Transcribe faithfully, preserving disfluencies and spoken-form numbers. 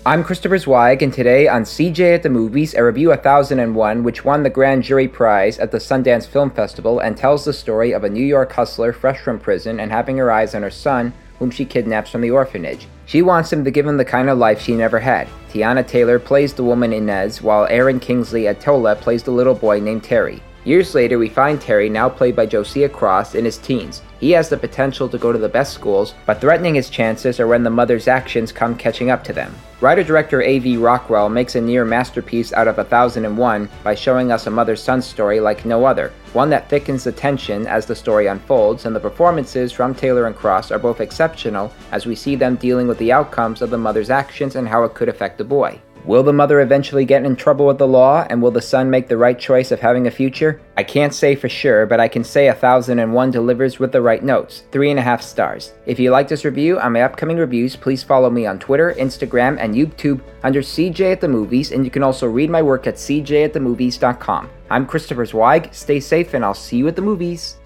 I'm Christopher Zweig, and today on C J at the Movies, I review one thousand one, which won the Grand Jury Prize at the Sundance Film Festival and tells the story of a New York hustler fresh from prison and having her eyes on her son, whom she kidnaps from the orphanage. She wants him to give him the kind of life she never had. Teyana Taylor plays the woman Inez, while Aaron Kingsley Atola plays the little boy named Terry. Years later, we find Terry, now played by Josiah Cross, in his teens. He has the potential to go to the best schools, but threatening his chances are when the mother's actions come catching up to them. Writer-director A V Rockwell makes a near masterpiece out of one thousand one by showing us a mother-son story like no other, one that thickens the tension as the story unfolds, and the performances from Taylor and Cross are both exceptional as we see them dealing with the outcomes of the mother's actions and how it could affect the boy. Will the mother eventually get in trouble with the law, and will the son make the right choice of having a future? I can't say for sure, but I can say one thousand one delivers with the right notes, three and a half stars. If you like this review on my upcoming reviews, please follow me on Twitter, Instagram, and YouTube under C J at the Movies, and you can also read my work at c j at the movies dot com. I'm Christopher Zweig, stay safe, and I'll see you at the movies.